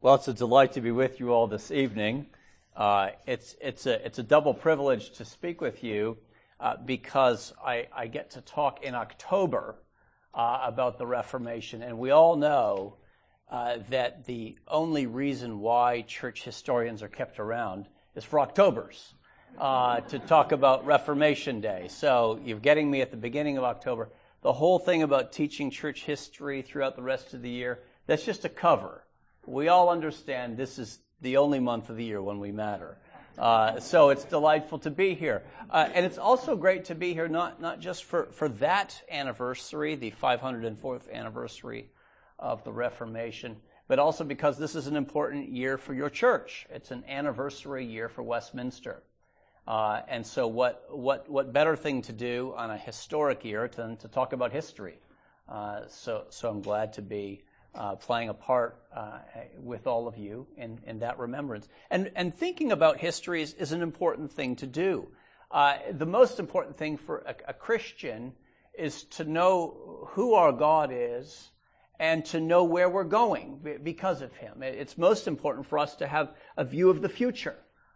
Well, it's a delight to be with you all this evening. It's a double privilege to speak with you because I get to talk in October about the Reformation, and we all know that the only reason why church historians are kept around is for Octobers to talk about Reformation Day. So you're getting me at the beginning of October. The whole thing about teaching church history throughout the rest of the year, that's just a cover. We all understand this is the only month of the year when we matter. So it's delightful to be here. And it's also great to be here not just for that anniversary, the 504th anniversary of the Reformation, but also because this is an important year for your church. It's an anniversary year for Westminster. And so what better thing to do on a historic year than to talk about history? So I'm glad to be playing a part with all of you in that remembrance. And thinking about history is an important thing to do. The most important thing for a Christian is to know who our God is and to know where we're going because of Him. It's most important for us to have a view of the future.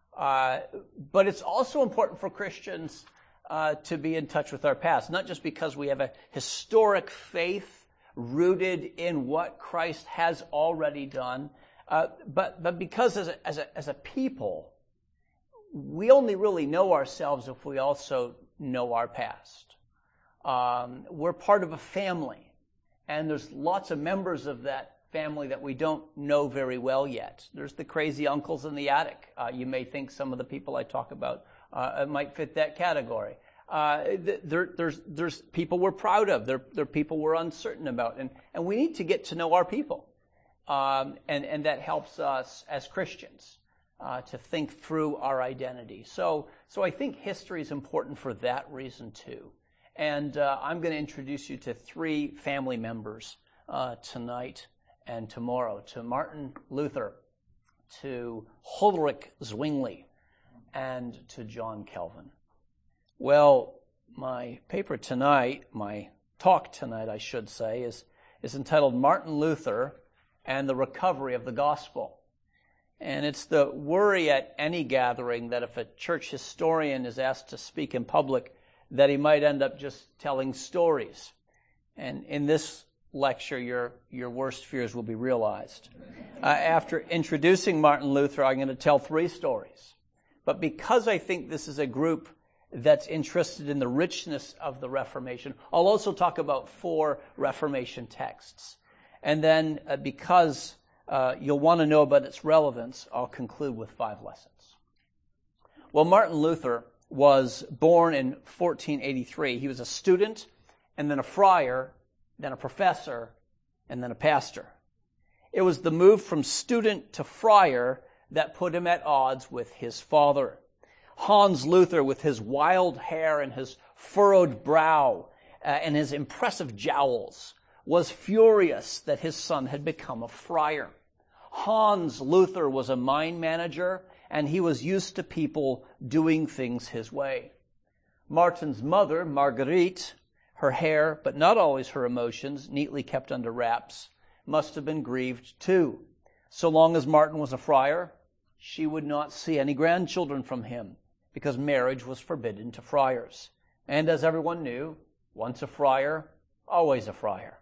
But it's also important for Christians to be in touch with our past, not just because we have a historic faith rooted in what Christ has already done, but because as a people, we only really know ourselves if we also know our past. We're part of a family, and there's lots of members of that family that we don't know very well yet. There's the crazy uncles in the attic. You may think some of the people I talk about might fit that category. There's people we're proud of. There are people we're uncertain about. And we need to get to know our people. And that helps us as Christians to think through our identity. So I think history is important for that reason too. And I'm going to introduce you to three family members tonight and tomorrow, to Martin Luther, to Ulrich Zwingli, and to John Calvin. Well, my paper tonight, my talk tonight, I should say, is entitled Martin Luther and the Recovery of the Gospel. And it's the worry at any gathering that if a church historian is asked to speak in public, that he might end up just telling stories. And in this lecture, your worst fears will be realized. After introducing Martin Luther, I'm going to tell three stories. But because I think this is a group that's interested in the richness of the Reformation, I'll also talk about 4 Reformation texts. And then because you'll want to know about its relevance, I'll conclude with 5 lessons. Well, Martin Luther was born in 1483. He was a student, and then a friar, then a professor, and then a pastor. It was the move from student to friar that put him at odds with his father. Hans Luther, with his wild hair and his furrowed brow and his impressive jowls, was furious that his son had become a friar. Hans Luther was a mine manager, and he was used to people doing things his way. Martin's mother, Marguerite, her hair, but not always her emotions, neatly kept under wraps, must have been grieved too. So long as Martin was a friar, she would not see any grandchildren from him, because marriage was forbidden to friars. And as everyone knew, once a friar, always a friar.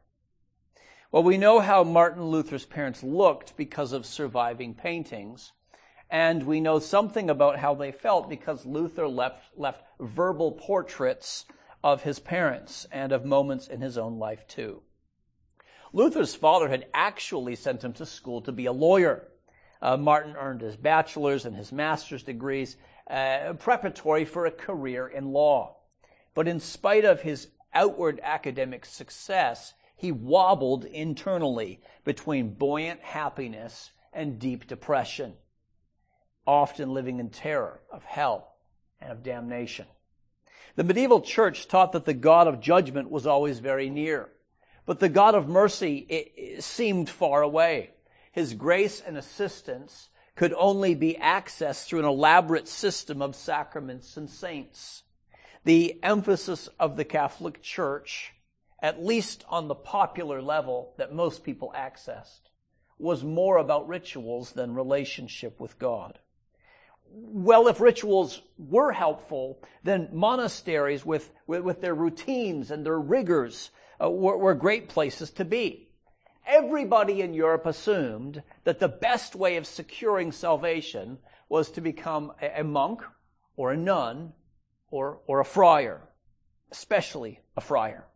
Well, we know how Martin Luther's parents looked because of surviving paintings, and we know something about how they felt because Luther left verbal portraits of his parents and of moments in his own life too. Luther's father had actually sent him to school to be a lawyer. Martin earned his bachelor's and his master's degrees preparatory for a career in law. But in spite of his outward academic success, he wobbled internally between buoyant happiness and deep depression, often living in terror of hell and of damnation. The medieval church taught that the God of judgment was always very near, but the God of mercy it seemed far away. His grace and assistance could only be accessed through an elaborate system of sacraments and saints. The emphasis of the Catholic Church, at least on the popular level that most people accessed, was more about rituals than relationship with God. Well, if rituals were helpful, then monasteries with their routines and their rigors were great places to be. Everybody in Europe assumed that the best way of securing salvation was to become a monk or a nun or a friar, especially a friar.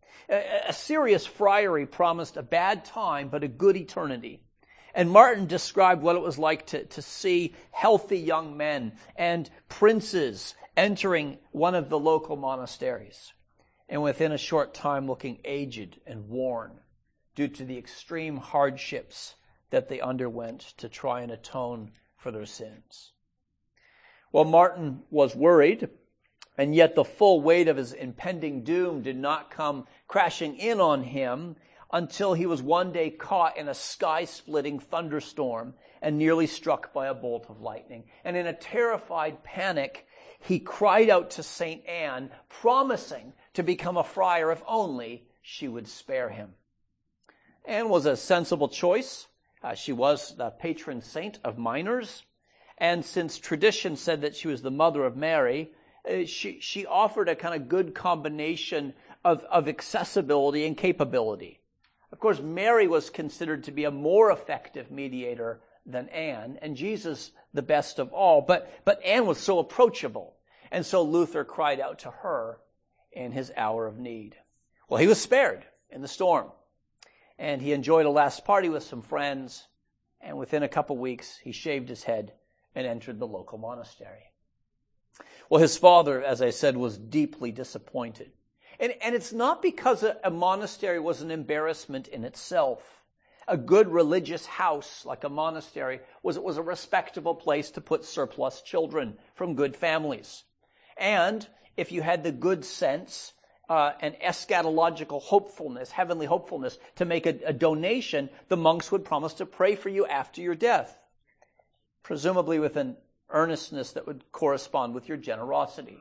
A serious friary promised a bad time but a good eternity. And Martin described what it was like to see healthy young men and princes entering one of the local monasteries, and within a short time looking aged and worn due to the extreme hardships that they underwent to try and atone for their sins. Well, Martin was worried, and yet the full weight of his impending doom did not come crashing in on him until he was one day caught in a sky-splitting thunderstorm and nearly struck by a bolt of lightning. And in a terrified panic, he cried out to St. Anne, promising to become a friar if only she would spare him. Anne was a sensible choice. She was the patron saint of minors. And since tradition said that she was the mother of Mary, she offered a kind of good combination of accessibility and capability. Of course, Mary was considered to be a more effective mediator than Anne, and Jesus the best of all. But Anne was so approachable, and so Luther cried out to her in his hour of need. Well, he was spared in the storm, and he enjoyed a last party with some friends, and within a couple weeks, he shaved his head and entered the local monastery. Well, his father, as I said, was deeply disappointed. And it's not because a monastery was an embarrassment in itself. A good religious house, like a monastery, was a respectable place to put surplus children from good families. And if you had the good sense and eschatological hopefulness, heavenly hopefulness, to make a donation, the monks would promise to pray for you after your death, presumably with an earnestness that would correspond with your generosity.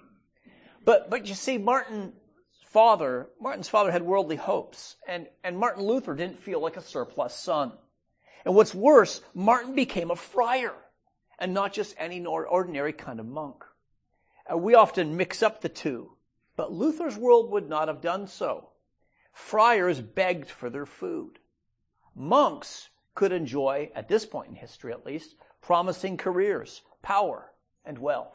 But you see, Martin's father had worldly hopes, and Martin Luther didn't feel like a surplus son. And what's worse, Martin became a friar, and not just any ordinary kind of monk. We often mix up the two, but Luther's world would not have done so. Friars begged for their food. Monks could enjoy, at this point in history at least, promising careers, power, and wealth.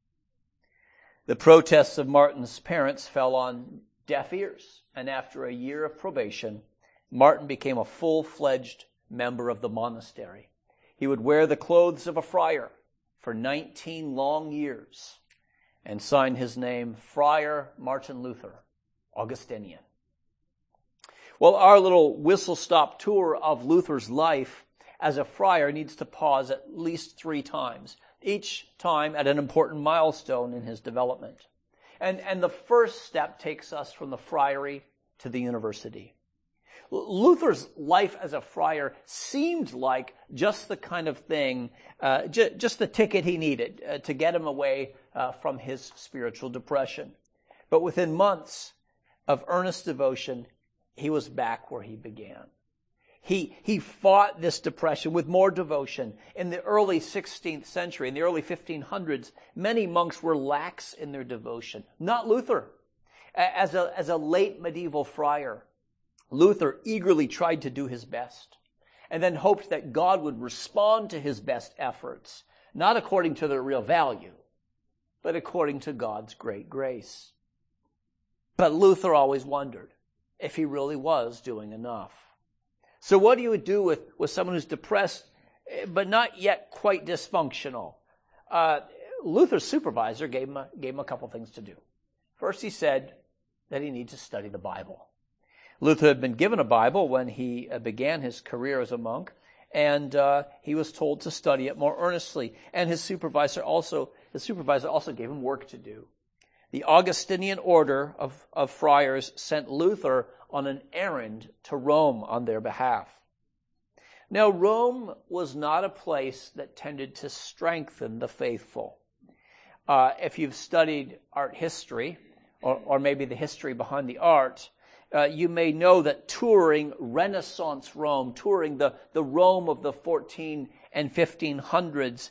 The protests of Martin's parents fell on deaf ears, and after a year of probation, Martin became a full-fledged member of the monastery. He would wear the clothes of a friar for 19 long years and sign his name Friar Martin Luther, Augustinian. Well, our little whistle-stop tour of Luther's life as a friar needs to pause at least 3 times, each time at an important milestone in his development. And the first step takes us from the friary to the university. Luther's life as a friar seemed like just the kind of thing, just the ticket he needed to get him away from his spiritual depression. But within months of earnest devotion, he was back where he began. He fought this depression with more devotion. In the early 16th century, in the early 1500s, many monks were lax in their devotion. Not Luther. As a late medieval friar, Luther eagerly tried to do his best and then hoped that God would respond to his best efforts, not according to their real value, but according to God's great grace. But Luther always wondered if he really was doing enough. So what do you do with someone who's depressed, but not yet quite dysfunctional? Luther's supervisor gave him a couple things to do. First, he said that he needed to study the Bible. Luther had been given a Bible when he began his career as a monk, and he was told to study it more earnestly. And his supervisor also gave him work to do. The Augustinian order of friars sent Luther on an errand to Rome on their behalf. Now, Rome was not a place that tended to strengthen the faithful. If you've studied art history, or maybe the history behind the art, You may know that touring Renaissance Rome, touring the Rome of the 14 and 1500s,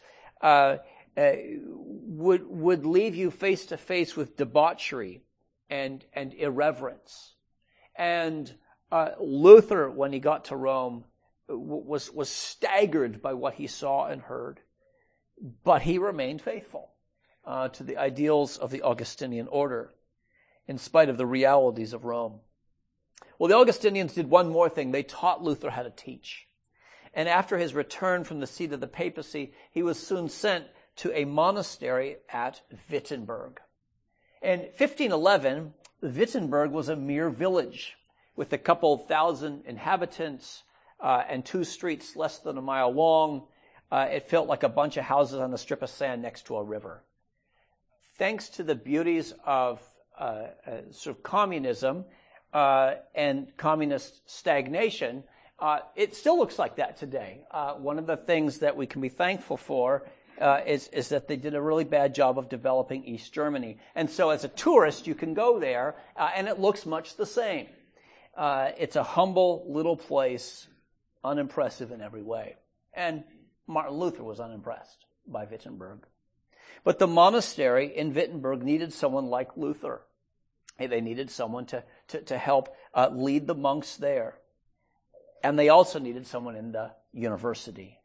would leave you face to face with debauchery and irreverence. And Luther, when he got to Rome, was staggered by what he saw and heard, but he remained faithful to the ideals of the Augustinian order, in spite of the realities of Rome. Well, the Augustinians did one more thing. They taught Luther how to teach. And after his return from the seat of the papacy, he was soon sent to a monastery at Wittenberg. In 1511, Wittenberg was a mere village with a couple thousand inhabitants and 2 streets less than a mile long. It felt like a bunch of houses on a strip of sand next to a river. Thanks to the beauties of sort of communism and communist stagnation, it still looks like that today. One of the things that we can be thankful for is that they did a really bad job of developing East Germany. And so as a tourist, you can go there, and it looks much the same. It's a humble little place, unimpressive in every way. And Martin Luther was unimpressed by Wittenberg. But the monastery in Wittenberg needed someone like Luther. They needed someone to help lead the monks there. And they also needed someone in the university.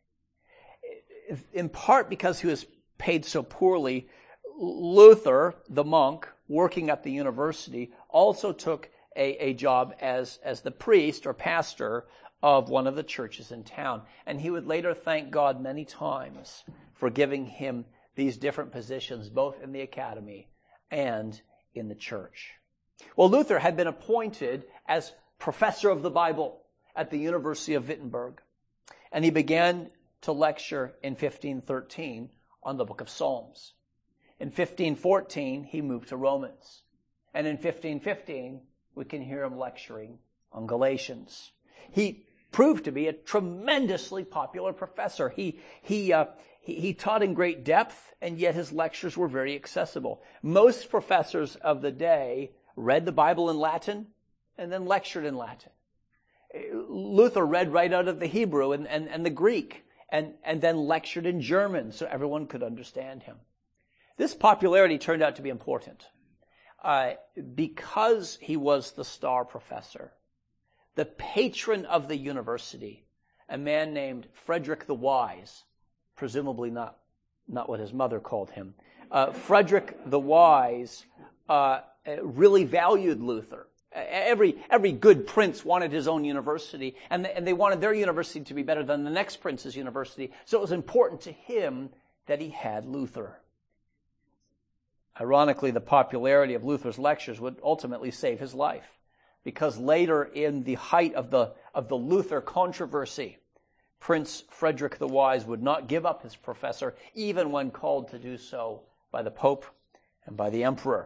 In part because he was paid so poorly, Luther, the monk, working at the university, also took a job as the priest or pastor of one of the churches in town. And he would later thank God many times for giving him these different positions, both in the academy and in the church. Well, Luther had been appointed as professor of the Bible at the University of Wittenberg, and he began to lecture in 1513 on the book of Psalms. In 1514, he moved to Romans. And in 1515, we can hear him lecturing on Galatians. He proved to be a tremendously popular professor. He taught in great depth, and yet his lectures were very accessible. Most professors of the day read the Bible in Latin and then lectured in Latin. Luther read right out of the Hebrew and the Greek and then lectured in German so everyone could understand him. This popularity turned out to be important because he was the star professor. The patron of the university, a man named Frederick the Wise, presumably not what his mother called him, Frederick the Wise really valued Luther. Every good prince wanted his own university, and they wanted their university to be better than the next prince's university. So it was important to him that he had Luther. Ironically, the popularity of Luther's lectures would ultimately save his life, because later in the height of the Luther controversy, Prince Frederick the Wise would not give up his professor, even when called to do so by the Pope and by the Emperor.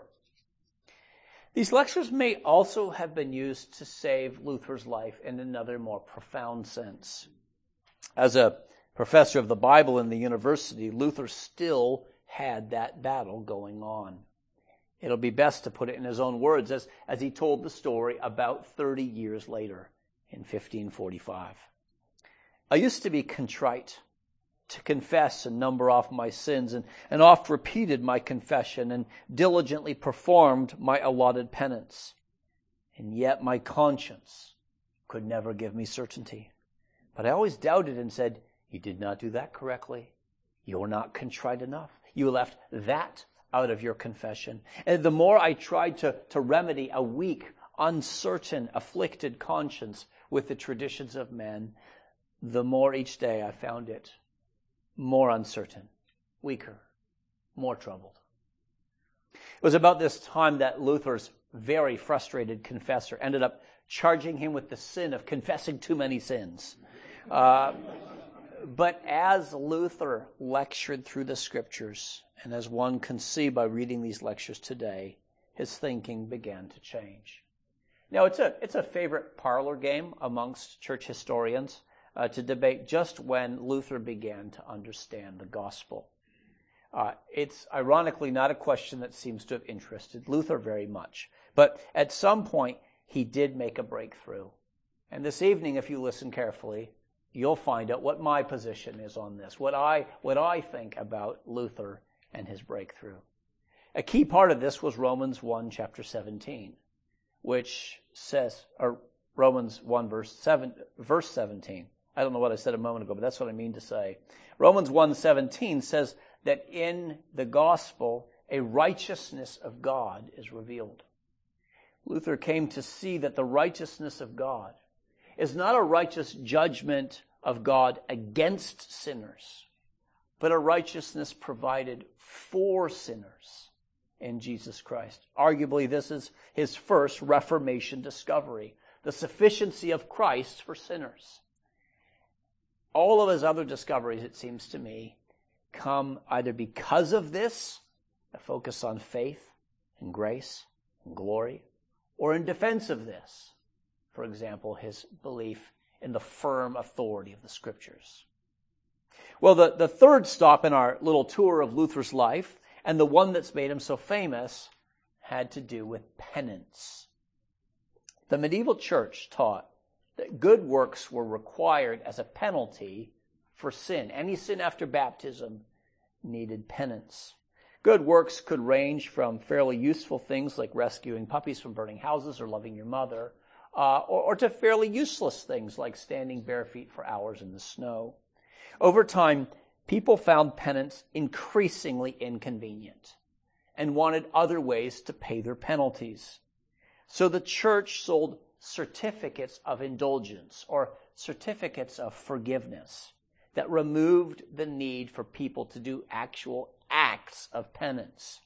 These lectures may also have been used to save Luther's life in another more profound sense. As a professor of the Bible in the university, Luther still had that battle going on. It'll be best to put it in his own words as he told the story about 30 years later in 1545. I used to be contrite, to confess and number off my sins, and oft repeated my confession and diligently performed my allotted penance. And yet my conscience could never give me certainty. But I always doubted and said, "You did not do that correctly. You're not contrite enough. You left that out of your confession." And the more I tried to remedy a weak, uncertain, afflicted conscience with the traditions of men, the more each day I found it more uncertain, weaker, more troubled. It was about this time that Luther's very frustrated confessor ended up charging him with the sin of confessing too many sins. But as Luther lectured through the scriptures, and as one can see by reading these lectures today, his thinking began to change. Now, it's a favorite parlor game amongst church historians to debate just when Luther began to understand the gospel. It's ironically not a question that seems to have interested Luther very much. But at some point, he did make a breakthrough. And this evening, if you listen carefully, you'll find out what my position is on this, what I think about Luther and his breakthrough. A key part of this was Romans 1, chapter 17, which says, or Romans 1, verse 17. I don't know what I said a moment ago, but that's what I mean to say. Romans 1:17 says that in the gospel, a righteousness of God is revealed. Luther came to see that the righteousness of God is not a righteous judgment of God against sinners, but a righteousness provided for sinners in Jesus Christ. Arguably, this is his first Reformation discovery, the sufficiency of Christ for sinners. All of his other discoveries, it seems to me, come either because of this, a focus on faith and grace and glory, or in defense of this. For example, his belief in the firm authority of the Scriptures. Well, the third stop in our little tour of Luther's life, and the one that's made him so famous, had to do with penance. The medieval church taught that good works were required as a penalty for sin. Any sin after baptism needed penance. Good works could range from fairly useful things like rescuing puppies from burning houses or loving your mother, or to fairly useless things like standing bare feet for hours in the snow. Over time, people found penance increasingly inconvenient and wanted other ways to pay their penalties. So the church sold certificates of indulgence or certificates of forgiveness that removed the need for people to do actual acts of penance.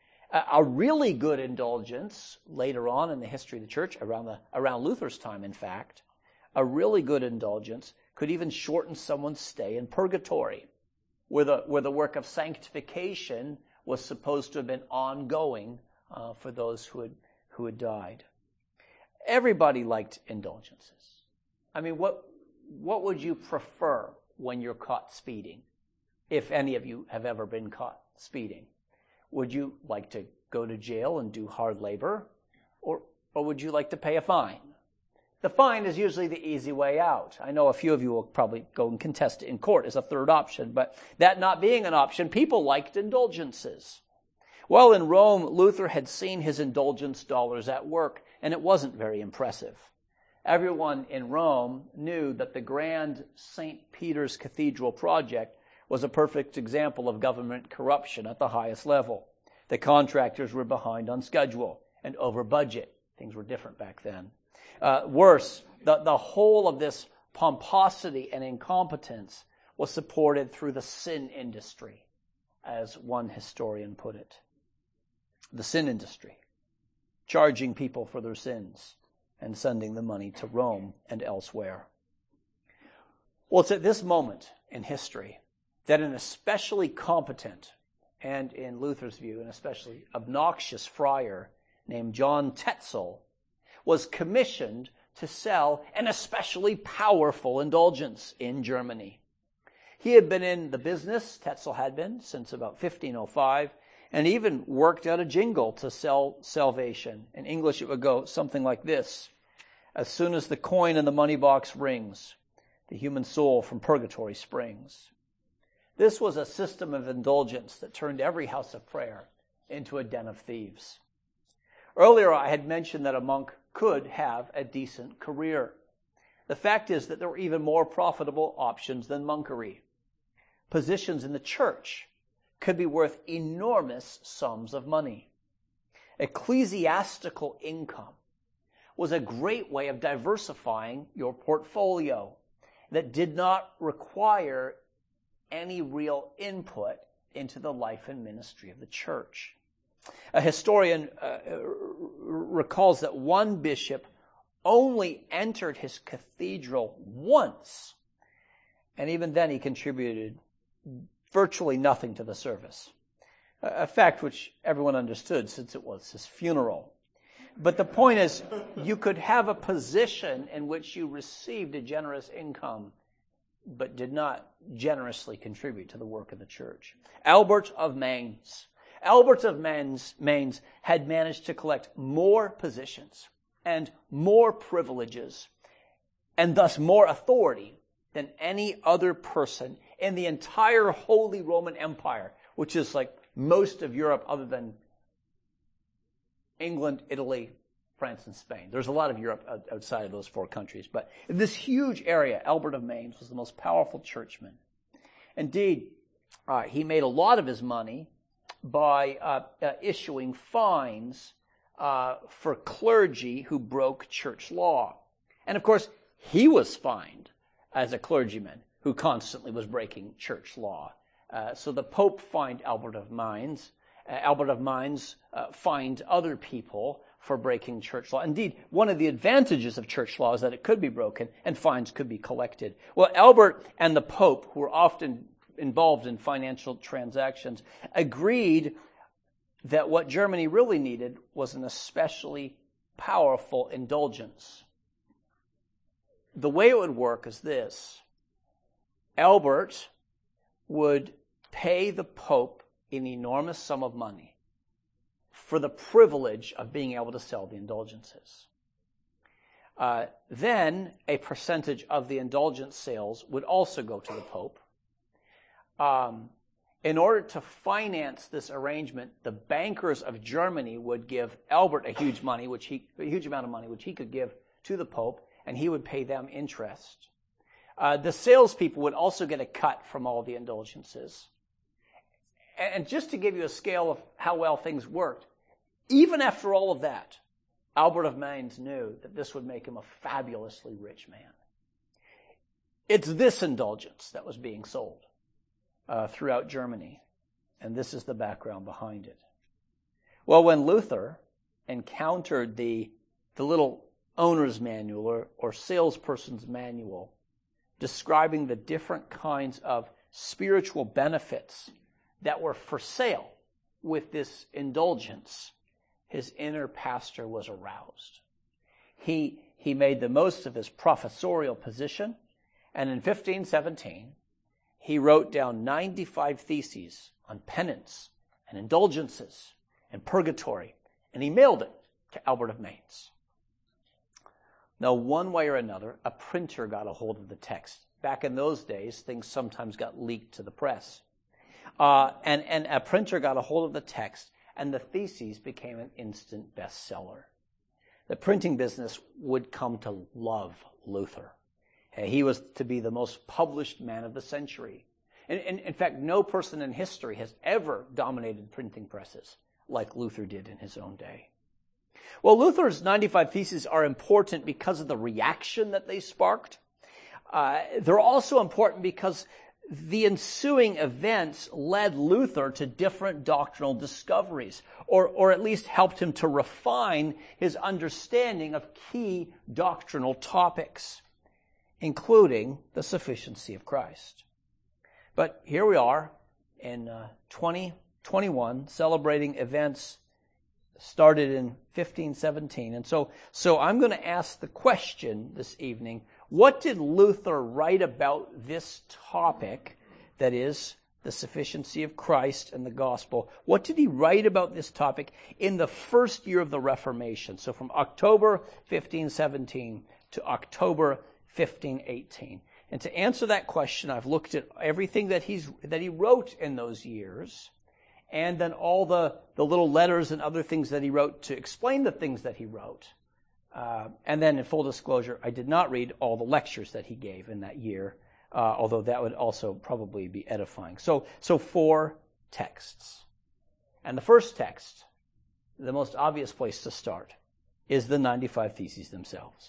A really good indulgence later on in the history of the church, around Luther's time, in fact, a really good indulgence could even shorten someone's stay in purgatory, where the work of sanctification was supposed to have been ongoing for those who had died. Everybody liked indulgences. I mean, what would you prefer when you're caught speeding? If any of you have ever been caught speeding, would you like to go to jail and do hard labor, or would you like to pay a fine? The fine is usually the easy way out. I know a few of you will probably go and contest it in court as a third option, but that not being an option, people liked indulgences. Well, in Rome, Luther had seen his indulgence dollars at work, and it wasn't very impressive. Everyone in Rome knew that the grand St. Peter's Cathedral project was a perfect example of government corruption at the highest level. The contractors were behind on schedule and over budget. Things were different back then. Worse, the whole of this pomposity and incompetence was supported through the sin industry, as one historian put it. The sin industry, charging people for their sins and sending the money to Rome and elsewhere. Well, it's at this moment in history that an especially competent and, in Luther's view, an especially obnoxious friar named John Tetzel was commissioned to sell an especially powerful indulgence in Germany. He had been in the business, Tetzel had been, since about 1505, and even worked out a jingle to sell salvation. In English, it would go something like this: "As soon as the coin in the money box rings, the human soul from purgatory springs." This was a system of indulgence that turned every house of prayer into a den of thieves. Earlier, I had mentioned that a monk could have a decent career. The fact is that there were even more profitable options than monkery. Positions in the church could be worth enormous sums of money. Ecclesiastical income was a great way of diversifying your portfolio that did not require any real input into the life and ministry of the church. A historian recalls that one bishop only entered his cathedral once, and even then he contributed virtually nothing to the service, a fact which everyone understood since it was his funeral. But the point is, you could have a position in which you received a generous income but did not generously contribute to the work of the church. Albert of Mainz had managed to collect more positions and more privileges, and thus more authority than any other person in the entire Holy Roman Empire, which is like most of Europe other than England, Italy, France, and Spain. There's a lot of Europe outside of those four countries. But in this huge area, Albert of Mainz was the most powerful churchman. Indeed, he made a lot of his money by issuing fines for clergy who broke church law. And of course, he was fined as a clergyman who constantly was breaking church law. So the Pope fined Albert of Mainz. Albert of Mainz fined other people for breaking church law. Indeed, one of the advantages of church law is that it could be broken and fines could be collected. Well, Albert and the Pope, who were often involved in financial transactions, agreed that what Germany really needed was an especially powerful indulgence. The way it would work is this. Albert would pay the Pope an enormous sum of money for the privilege of being able to sell the indulgences. Then a percentage of the indulgence sales would also go to the Pope. In order to finance this arrangement, the bankers of Germany would give Albert a huge amount of money, which he could give to the Pope, and he would pay them interest. The salespeople would also get a cut from all the indulgences. And just to give you a scale of how well things worked, even after all of that, Albert of Mainz knew that this would make him a fabulously rich man. It's this indulgence that was being sold throughout Germany, and this is the background behind it. Well, when Luther encountered the little owner's manual or salesperson's manual describing the different kinds of spiritual benefits that were for sale with this indulgence, his inner pastor was aroused. He made the most of his professorial position, and in 1517, he wrote down 95 theses on penance and indulgences and purgatory, and he mailed it to Albert of Mainz. Now, one way or another, a printer got a hold of the text. Back in those days, things sometimes got leaked to the press. And a printer got a hold of the text, and the theses became an instant bestseller. The printing business would come to love Luther. He was to be the most published man of the century. In fact, no person in history has ever dominated printing presses like Luther did in his own day. Well, Luther's 95 Theses are important because of the reaction that they sparked. They're also important because the ensuing events led Luther to different doctrinal discoveries, or at least helped him to refine his understanding of key doctrinal topics, including the sufficiency of Christ. But here we are in 2021, celebrating events started in 1517. And so I'm going to ask the question this evening, what did Luther write about this topic, that is, the sufficiency of Christ and the gospel? What did he write about this topic in the first year of the Reformation? So from October 1517 to October 1518. And to answer that question, I've looked at everything that he wrote in those years, and then all the little letters and other things that he wrote to explain the things that he wrote. And then in full disclosure, I did not read all the lectures that he gave in that year, although that would also probably be edifying. So 4 texts. And the first text, the most obvious place to start, is the 95 Theses themselves.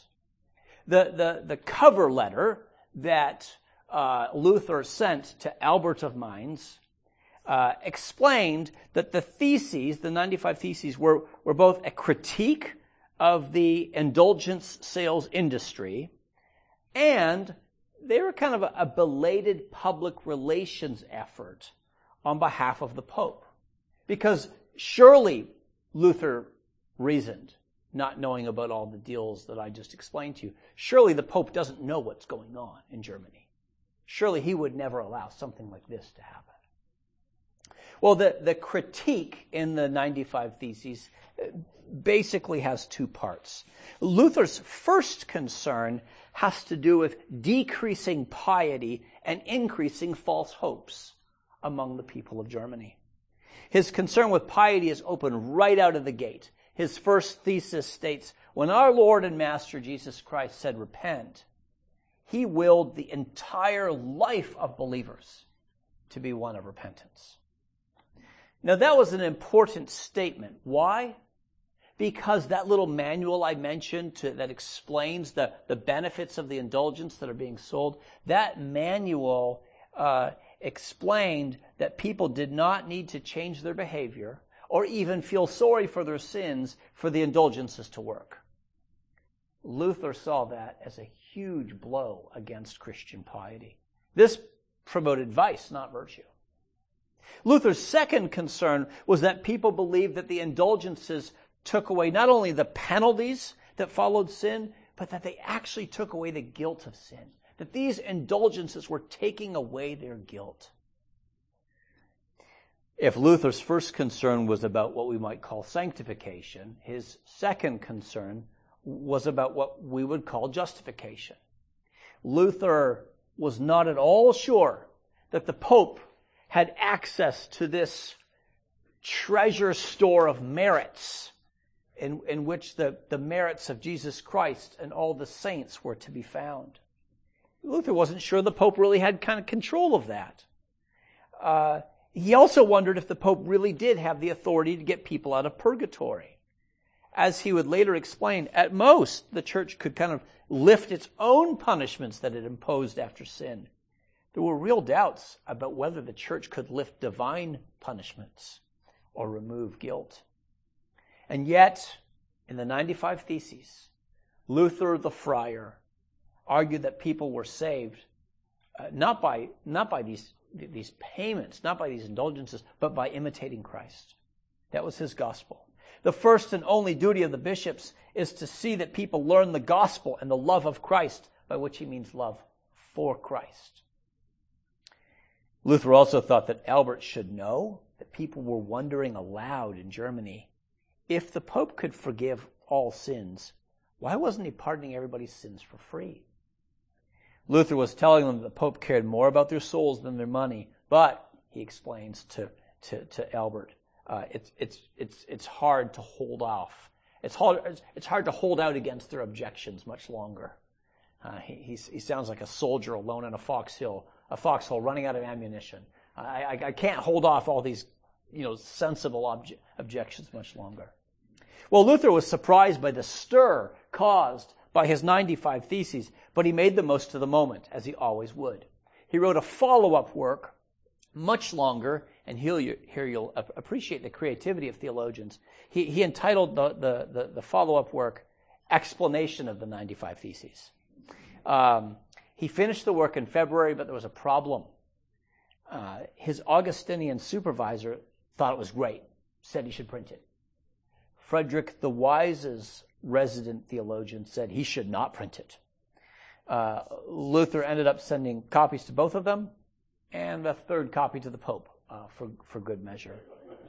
The cover letter that Luther sent to Albert of Mainz explained that the theses, the 95 Theses, were both a critique of the indulgence sales industry, and they were kind of a belated public relations effort on behalf of the Pope. Because surely, Luther reasoned, not knowing about all the deals that I just explained to you, surely the Pope doesn't know what's going on in Germany. Surely he would never allow something like this to happen. Well, the critique in the 95 Theses basically has two parts. Luther's first concern has to do with decreasing piety and increasing false hopes among the people of Germany. His concern with piety is open right out of the gate. His first thesis states, when our Lord and Master Jesus Christ said repent, he willed the entire life of believers to be one of repentance. Now that was an important statement. Why? Because that little manual I mentioned that explains the benefits of the indulgence that are being sold, that manual explained that people did not need to change their behavior or even feel sorry for their sins for the indulgences to work. Luther saw that as a huge blow against Christian piety. This promoted vice, not virtue. Luther's second concern was that people believed that the indulgences took away not only the penalties that followed sin, but that they actually took away the guilt of sin. That these indulgences were taking away their guilt. If Luther's first concern was about what we might call sanctification, his second concern was about what we would call justification. Luther was not at all sure that the Pope had access to this treasure store of merits in which the merits of Jesus Christ and all the saints were to be found. Luther wasn't sure the Pope really had kind of control of that. He also wondered if the Pope really did have the authority to get people out of purgatory. As he would later explain, at most, the church could kind of lift its own punishments that it imposed after sin. There were real doubts about whether the church could lift divine punishments or remove guilt. And yet, in the 95 Theses, Luther the friar argued that people were saved not by these payments, not by these indulgences, but by imitating Christ. That was his gospel. The first and only duty of the bishops is to see that people learn the gospel and the love of Christ, by which he means love for Christ. Luther also thought that Albert should know that people were wondering aloud in Germany, if the Pope could forgive all sins, why wasn't he pardoning everybody's sins for free? Luther was telling them that the Pope cared more about their souls than their money, but, he explains to Albert, it's hard to hold off. It's hard to hold out against their objections much longer. He sounds like a soldier alone in a foxhole running out of ammunition. I can't hold off all these, sensible objections much longer. Well, Luther was surprised by the stir caused by his 95 Theses, but he made the most of the moment, as he always would. He wrote a follow-up work, much longer, and here you'll appreciate the creativity of theologians. He entitled the follow-up work, Explanation of the 95 Theses. He finished the work in February, but there was a problem. His Augustinian supervisor thought it was great, said he should print it. Frederick the Wise's resident theologian said he should not print it. Luther ended up sending copies to both of them, and a third copy to the Pope for good measure.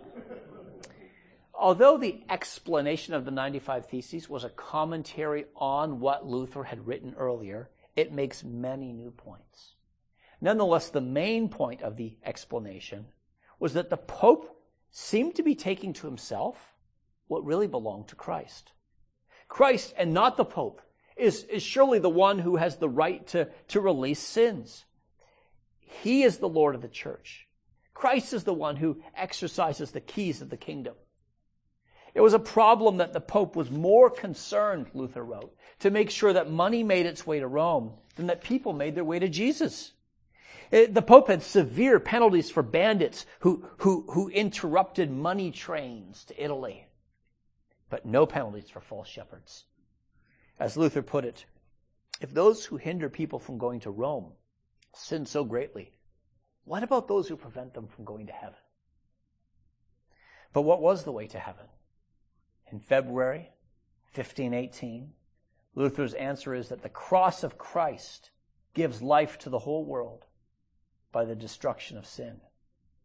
Although the explanation of the 95 Theses was a commentary on what Luther had written earlier, it makes many new points. Nonetheless, the main point of the explanation was that the Pope seemed to be taking to himself what really belonged to Christ. Christ, and not the Pope, is surely the one who has the right to release sins. He is the Lord of the church. Christ is the one who exercises the keys of the kingdom. It was a problem that the Pope was more concerned, Luther wrote, to make sure that money made its way to Rome than that people made their way to Jesus. The Pope had severe penalties for bandits who interrupted money trains to Italy, but no penalties for false shepherds. As Luther put it, if those who hinder people from going to Rome sin so greatly, what about those who prevent them from going to heaven? But what was the way to heaven? In February 1518, Luther's answer is that the cross of Christ gives life to the whole world by the destruction of sin.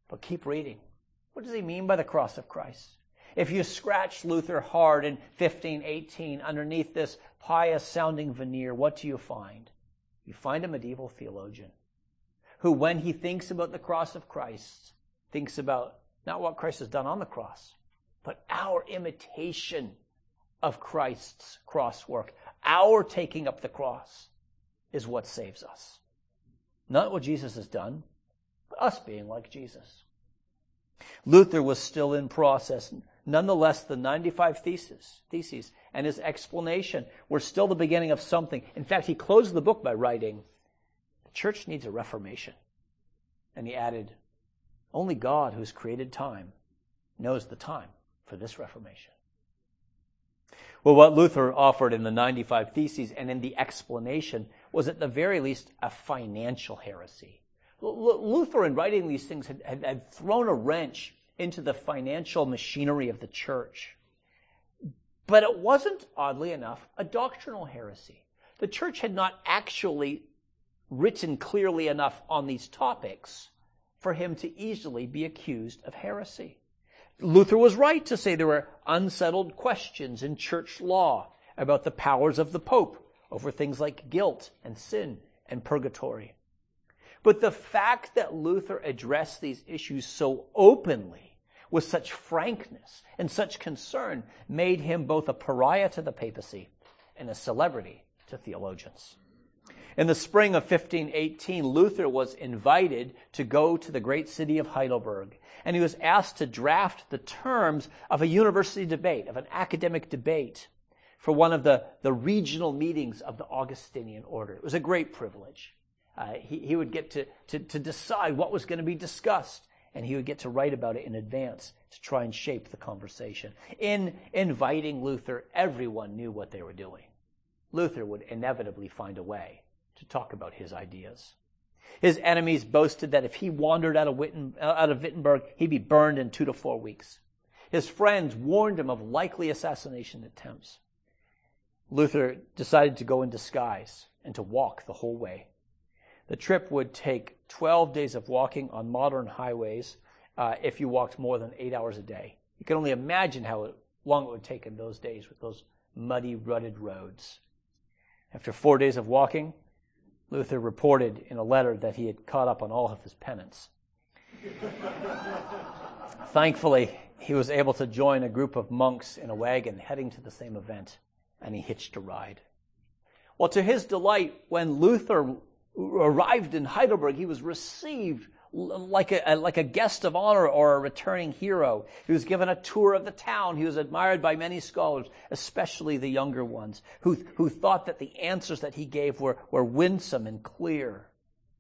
But keep reading. What does he mean by the cross of Christ? If you scratch Luther hard in 1518 underneath this pious-sounding veneer, what do you find? You find a medieval theologian who, when he thinks about the cross of Christ, thinks about not what Christ has done on the cross, but our imitation of Christ's cross work. Our taking up the cross is what saves us. Not what Jesus has done, but us being like Jesus. Luther was still in process. Nonetheless, the 95 theses and his explanation were still the beginning of something. In fact, he closed the book by writing, "The church needs a reformation." And he added, "Only God, who's created time, knows the time for this reformation." Well, what Luther offered in the 95 Theses and in the explanation was at the very least a financial heresy. Luther, in writing these things, had thrown a wrench into the financial machinery of the church. But it wasn't, oddly enough, a doctrinal heresy. The church had not actually written clearly enough on these topics for him to easily be accused of heresy. Luther was right to say there were unsettled questions in church law about the powers of the Pope over things like guilt and sin and purgatory. But the fact that Luther addressed these issues so openly, with such frankness and such concern, made him both a pariah to the papacy and a celebrity to theologians. In the spring of 1518, Luther was invited to go to the great city of Heidelberg, and he was asked to draft the terms of a university debate, of an academic debate, for one of the regional meetings of the Augustinian order. It was a great privilege. He would get to decide what was going to be discussed, and he would get to write about it in advance to try and shape the conversation. In inviting Luther, everyone knew what they were doing. Luther would inevitably find a way to talk about his ideas. His enemies boasted that if he wandered out of Wittenberg, he'd be burned in 2 to 4 weeks. His friends warned him of likely assassination attempts. Luther decided to go in disguise and to walk the whole way. The trip would take 12 days of walking on modern highways if you walked more than 8 hours a day. You can only imagine how long it would take in those days with those muddy, rutted roads. After 4 days of walking, Luther reported in a letter that he had caught up on all of his penance. Thankfully, he was able to join a group of monks in a wagon heading to the same event, and he hitched a ride. Well, to his delight, when Luther arrived in Heidelberg, he was received like a guest of honor or a returning hero. He was given a tour of the town. He was admired by many scholars, especially the younger ones, who thought that the answers that he gave were winsome and clear.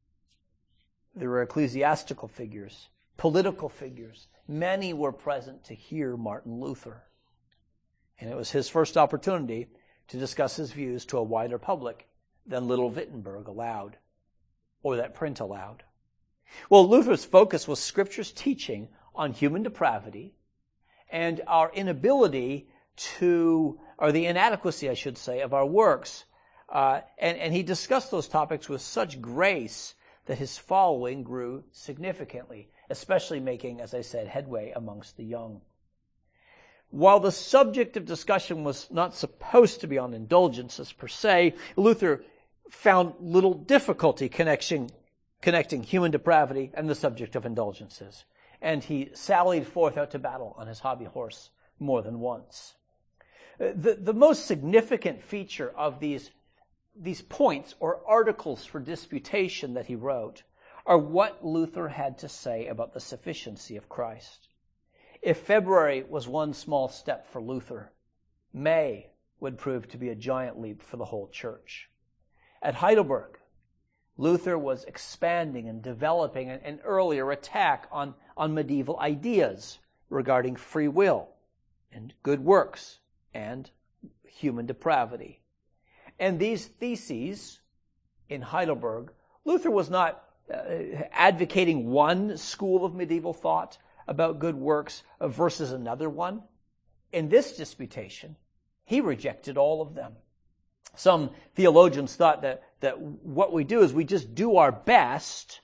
There were ecclesiastical figures, political figures. Many were present to hear Martin Luther. And it was his first opportunity to discuss his views to a wider public than little Wittenberg allowed, or that print allowed. Well, Luther's focus was Scripture's teaching on human depravity and our inability or the inadequacy, I should say, of our works. And he discussed those topics with such grace that his following grew significantly, especially making, as I said, headway amongst the young. While the subject of discussion was not supposed to be on indulgences per se, Luther found little difficulty connecting human depravity and the subject of indulgences. And he sallied forth out to battle on his hobby horse more than once. The most significant feature of these points or articles for disputation that he wrote are what Luther had to say about the sufficiency of Christ. If February was one small step for Luther, May would prove to be a giant leap for the whole church. At Heidelberg, Luther was expanding and developing an earlier attack on medieval ideas regarding free will and good works and human depravity. And these theses in Heidelberg, Luther was not advocating one school of medieval thought about good works versus another one. In this disputation, he rejected all of them. Some theologians thought that what we do is we just do our best,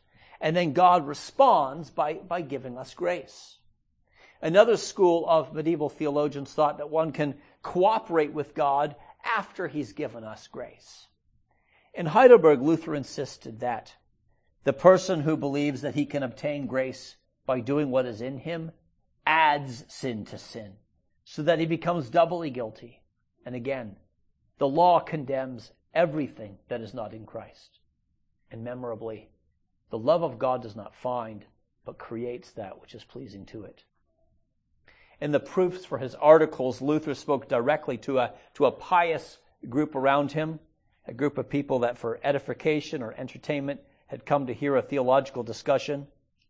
And then God responds by giving us grace. Another school of medieval theologians thought that one can cooperate with God after he's given us grace. In Heidelberg, Luther insisted that the person who believes that he can obtain grace by doing what is in him adds sin to sin, so that he becomes doubly guilty. And again, the law condemns everything that is not in Christ. And memorably, the love of God does not find, but creates that which is pleasing to it. In the proofs for his articles, Luther spoke directly to a pious group around him, a group of people that for edification or entertainment had come to hear a theological discussion.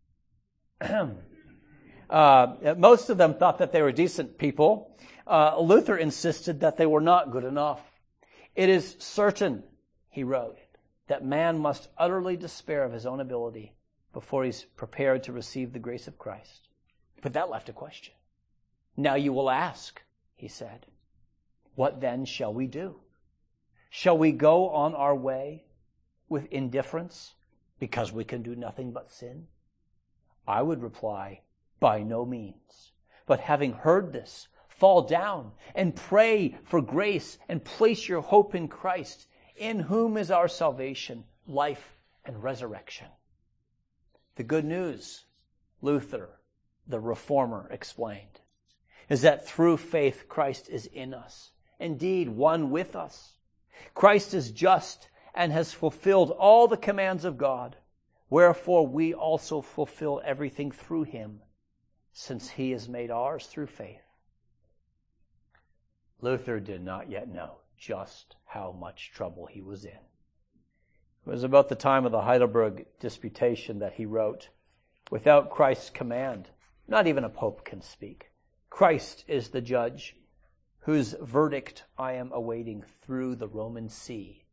Most of them thought that they were decent people. Luther insisted that they were not good enough. It is certain, he wrote, that man must utterly despair of his own ability before he's prepared to receive the grace of Christ. But that left a question. Now you will ask, he said, what then shall we do? Shall we go on our way with indifference because we can do nothing but sin? I would reply, by no means. But having heard this, fall down and pray for grace and place your hope in Christ, in whom is our salvation, life, and resurrection. The good news, Luther, the reformer, explained, is that through faith Christ is in us, indeed one with us. Christ is just and has fulfilled all the commands of God, wherefore we also fulfill everything through him, since he is made ours through faith. Luther did not yet know just how much trouble he was in. It was about the time of the Heidelberg Disputation that he wrote, without Christ's command, not even a pope can speak. Christ is the judge, whose verdict I am awaiting through the Roman See,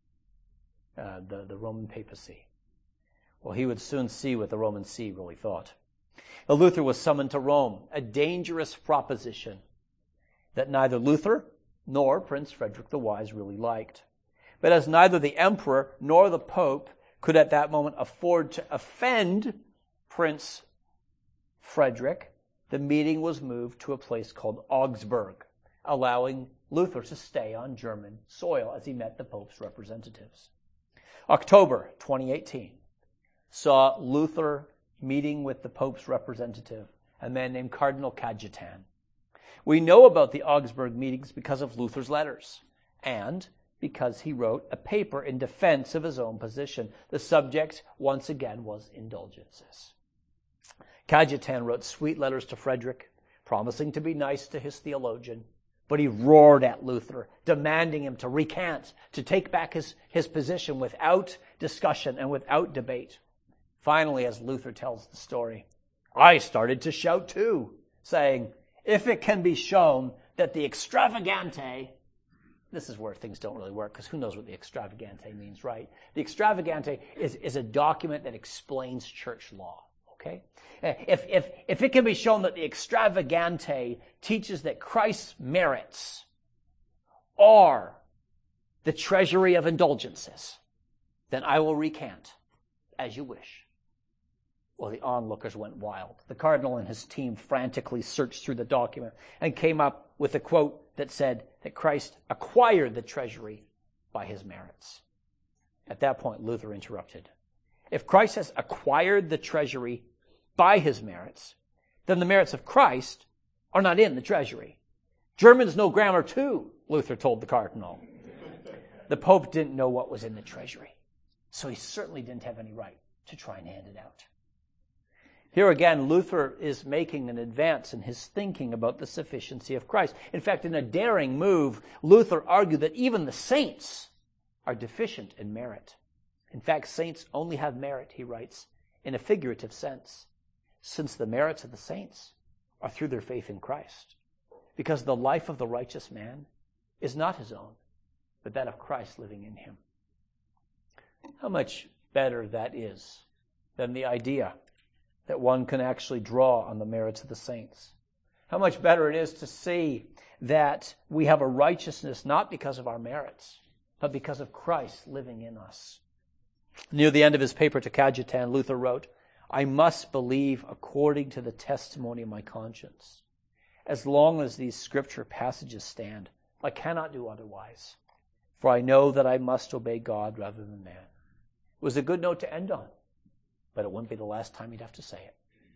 the Roman papacy. Well, he would soon see what the Roman See really thought. Luther was summoned to Rome, a dangerous proposition that neither Luther nor Prince Frederick the Wise really liked. But as neither the emperor nor the pope could at that moment afford to offend Prince Frederick, the meeting was moved to a place called Augsburg, allowing Luther to stay on German soil as he met the Pope's representatives. October 2018 saw Luther meeting with the Pope's representative, a man named Cardinal Cajetan. We know about the Augsburg meetings because of Luther's letters and because he wrote a paper in defense of his own position. The subject, once again, was indulgences. Cajetan wrote sweet letters to Frederick, promising to be nice to his theologian, but he roared at Luther, demanding him to recant, to take back his position without discussion and without debate. Finally, as Luther tells the story, I started to shout too, saying, if it can be shown that the extravagante, this is where things don't really work, because who knows what the extravagante means, right? The extravagante is a document that explains church law, okay? If it can be shown that the extravagante teaches that Christ's merits are the treasury of indulgences, then I will recant as you wish. Well, the onlookers went wild. The cardinal and his team frantically searched through the document and came up with a quote that said that Christ acquired the treasury by his merits. At that point, Luther interrupted. If Christ has acquired the treasury by his merits, then the merits of Christ are not in the treasury. Germans know grammar too, Luther told the cardinal. The Pope didn't know what was in the treasury, so he certainly didn't have any right to try and hand it out. Here again, Luther is making an advance in his thinking about the sufficiency of Christ. In fact, in a daring move, Luther argued that even the saints are deficient in merit. In fact, saints only have merit, he writes, in a figurative sense, since the merits of the saints are through their faith in Christ. Because the life of the righteous man is not his own, but that of Christ living in him. How much better that is than the idea that one can actually draw on the merits of the saints. How much better it is to see that we have a righteousness not because of our merits, but because of Christ living in us. Near the end of his paper to Cajetan, Luther wrote, I must believe according to the testimony of my conscience. As long as these scripture passages stand, I cannot do otherwise, for I know that I must obey God rather than man. It was a good note to end on, but it wouldn't be the last time you'd have to say it.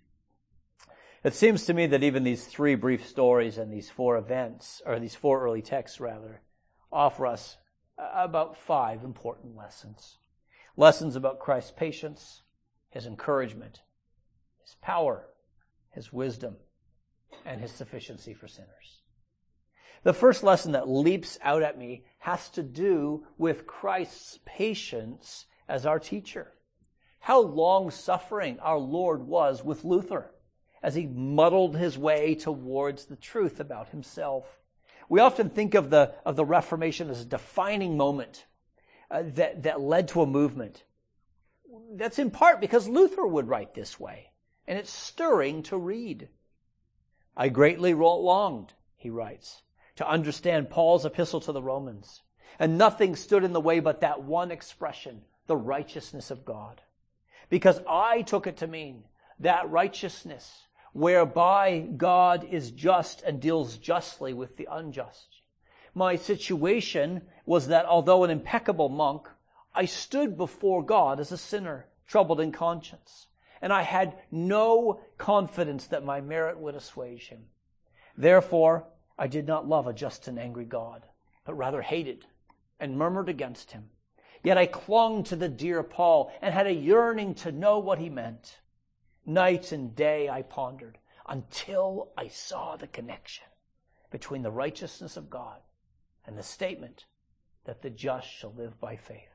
It seems to me that even these three brief stories and these four events, or these four early texts rather, offer us about 5 important lessons. Lessons about Christ's patience, his encouragement, his power, his wisdom, and his sufficiency for sinners. The first lesson that leaps out at me has to do with Christ's patience as our teacher. How long-suffering our Lord was with Luther as he muddled his way towards the truth about himself. We often think of the Reformation as a defining moment that led to a movement. That's in part because Luther would write this way, and it's stirring to read. I greatly longed, he writes, to understand Paul's epistle to the Romans, and nothing stood in the way but that one expression, the righteousness of God. Because I took it to mean that righteousness whereby God is just and deals justly with the unjust. My situation was that although an impeccable monk, I stood before God as a sinner, troubled in conscience, and I had no confidence that my merit would assuage him. Therefore, I did not love a just and angry God, but rather hated and murmured against him. Yet I clung to the dear Paul and had a yearning to know what he meant. Night and day I pondered until I saw the connection between the righteousness of God and the statement that the just shall live by faith.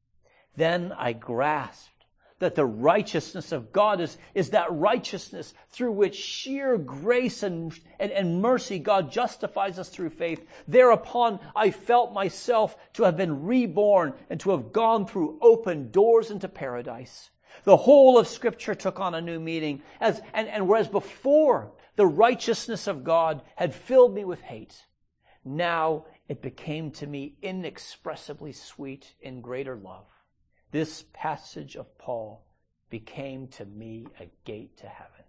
Then I grasped that the righteousness of God is that righteousness through which sheer grace and mercy God justifies us through faith. Thereupon I felt myself to have been reborn and to have gone through open doors into paradise. The whole of Scripture took on a new meaning, and whereas before the righteousness of God had filled me with hate, now it became to me inexpressibly sweet in greater love. This passage of Paul became to me a gate to heaven.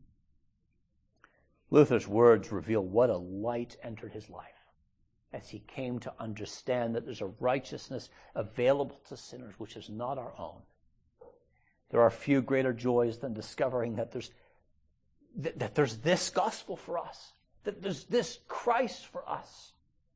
Luther's words reveal what a light entered his life as he came to understand that there's a righteousness available to sinners which is not our own. There are few greater joys than discovering that there's this gospel for us, that there's this Christ for us.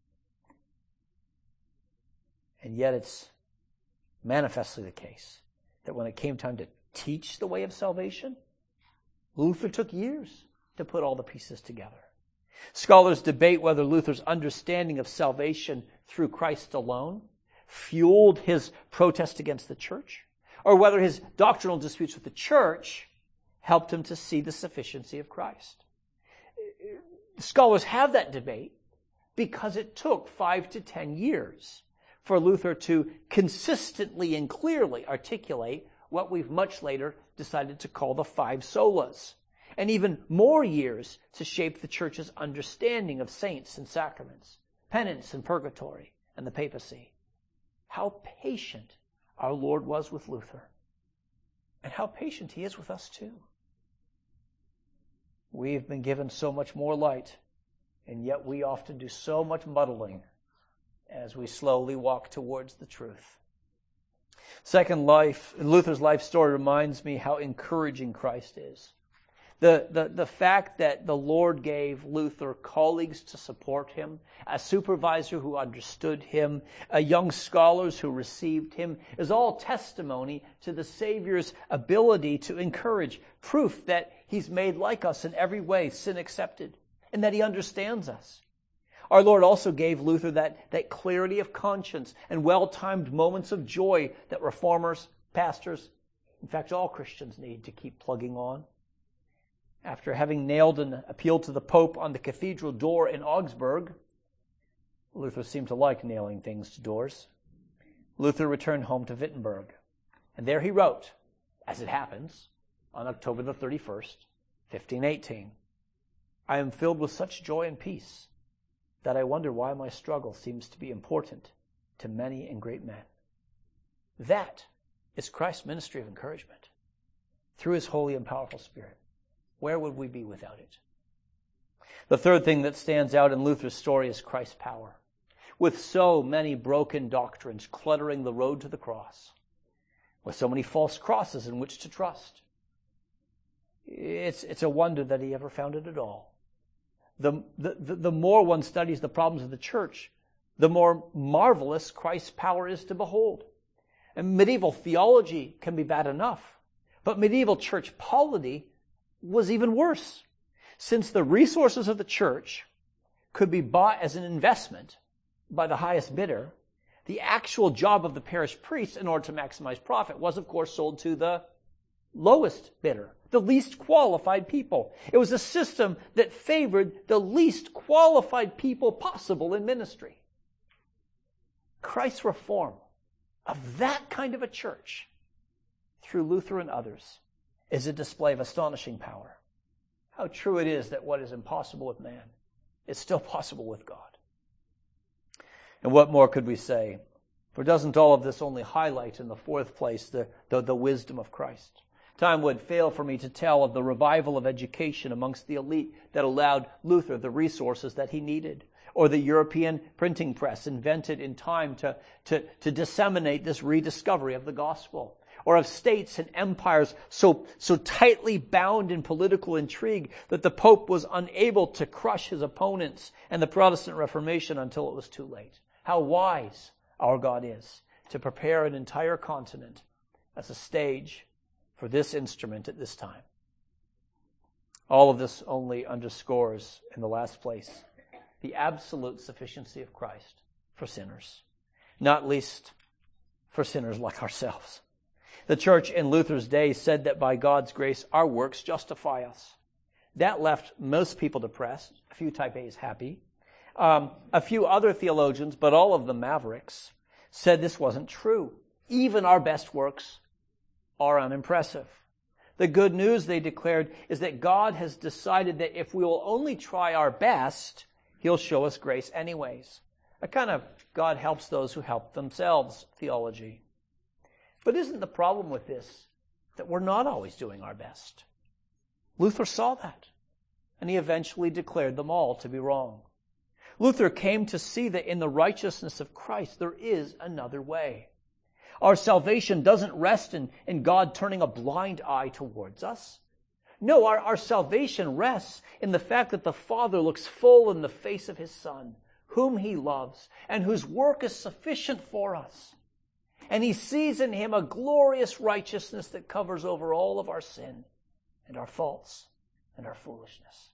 And yet it's manifestly the case that when it came time to teach the way of salvation, Luther took years to put all the pieces together. Scholars debate whether Luther's understanding of salvation through Christ alone fueled his protest against the church, or whether his doctrinal disputes with the church helped him to see the sufficiency of Christ. Scholars have that debate because it took 5 to 10 years for Luther to consistently and clearly articulate what we've much later decided to call the 5 solas, and even more years to shape the church's understanding of saints and sacraments, penance and purgatory, and the papacy. How patient our Lord was with Luther, and how patient he is with us too. We've been given so much more light, and yet we often do so much muddling as we slowly walk towards the truth. Second, Luther's life story reminds me how encouraging Christ is. The fact that the Lord gave Luther colleagues to support him, a supervisor who understood him, young scholars who received him, is all testimony to the Savior's ability to encourage, proof that he's made like us in every way, sin accepted, and that he understands us. Our Lord also gave Luther that clarity of conscience and well-timed moments of joy that reformers, pastors, in fact all Christians need to keep plugging on. After having nailed an appeal to the Pope on the cathedral door in Augsburg, Luther seemed to like nailing things to doors. Luther returned home to Wittenberg, and there he wrote, as it happens, on October the 31st, 1518, I am filled with such joy and peace that I wonder why my struggle seems to be important to many and great men. That is Christ's ministry of encouragement. through his holy and powerful Spirit. Where would we be without it? The third thing that stands out in Luther's story is Christ's power. With so many broken doctrines cluttering the road to the cross, with so many false crosses in which to trust, it's a wonder that he ever found it at all. The more one studies the problems of the church, the more marvelous Christ's power is to behold. And medieval theology can be bad enough, but medieval church polity was even worse. Since the resources of the church could be bought as an investment by the highest bidder, the actual job of the parish priest in order to maximize profit was, of course, sold to the lowest bidder, the least qualified people. It was a system that favored the least qualified people possible in ministry. Christ's reform of that kind of a church through Luther and others is a display of astonishing power. How true it is that what is impossible with man is still possible with God. And what more could we say? For doesn't all of this only highlight, in the fourth place, the wisdom of Christ? Time would fail for me to tell of the revival of education amongst the elite that allowed Luther the resources that he needed, or the European printing press invented in time to disseminate this rediscovery of the gospel, or of states and empires so tightly bound in political intrigue that the Pope was unable to crush his opponents and the Protestant Reformation until it was too late. How wise our God is to prepare an entire continent as a stage for this instrument at this time. All of this only underscores, in the last place, the absolute sufficiency of Christ for sinners, not least for sinners like ourselves. The church in Luther's day said that by God's grace, our works justify us. That left most people depressed, a few type A's happy. A few other theologians, but all of them mavericks, said this wasn't true. Even our best works are unimpressive. The good news, they declared, is that God has decided that if we will only try our best, He'll show us grace anyways. A kind of God helps those who help themselves theology. But isn't the problem with this that we're not always doing our best? Luther saw that, and he eventually declared them all to be wrong. Luther came to see that in the righteousness of Christ there is another way. Our salvation doesn't rest in God turning a blind eye towards us. No, our salvation rests in the fact that the Father looks full in the face of His Son, whom He loves, and whose work is sufficient for us. And He sees in Him a glorious righteousness that covers over all of our sin and our faults and our foolishness.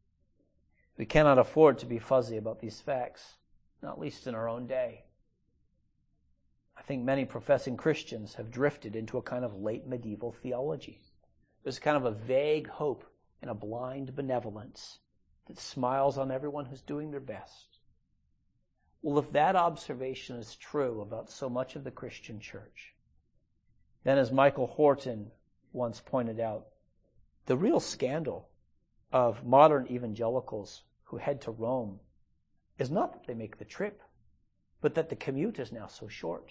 We cannot afford to be fuzzy about these facts, not least in our own day. I think many professing Christians have drifted into a kind of late medieval theology. There's kind of a vague hope and a blind benevolence that smiles on everyone who's doing their best. Well, if that observation is true about so much of the Christian church, then as Michael Horton once pointed out, the real scandal of modern evangelicals who head to Rome is not that they make the trip, but that the commute is now so short.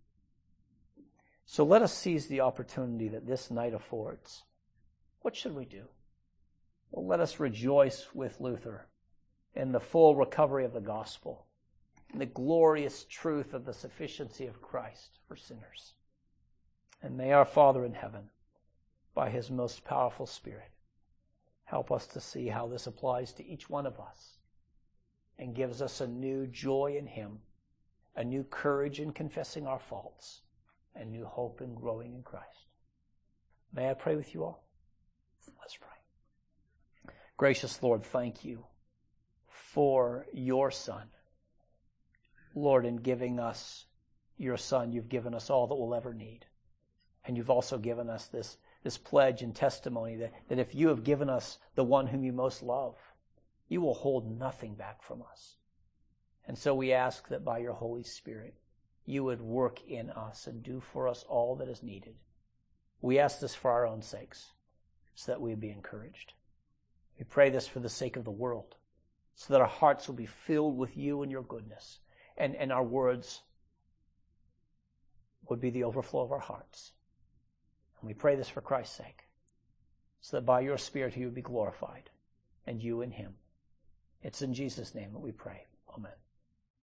So let us seize the opportunity that this night affords. What should we do? Well, let us rejoice with Luther in the full recovery of the gospel, in the glorious truth of the sufficiency of Christ for sinners. And may our Father in heaven, by His most powerful Spirit, help us to see how this applies to each one of us and gives us a new joy in Him, a new courage in confessing our faults, and new hope in growing in Christ. May I pray with you all? Let's pray. Gracious Lord, thank you for your Son. Lord, in giving us your Son, you've given us all that we'll ever need. And you've also given us this pledge and testimony that if you have given us the one whom you most love, you will hold nothing back from us. And so we ask that by your Holy Spirit, you would work in us and do for us all that is needed. We ask this for our own sakes, so that we would be encouraged. We pray this for the sake of the world, so that our hearts will be filled with you and your goodness, and our words would be the overflow of our hearts. And we pray this for Christ's sake. so that by your Spirit he would be glorified, and you in him. It's in Jesus' name that we pray. Amen.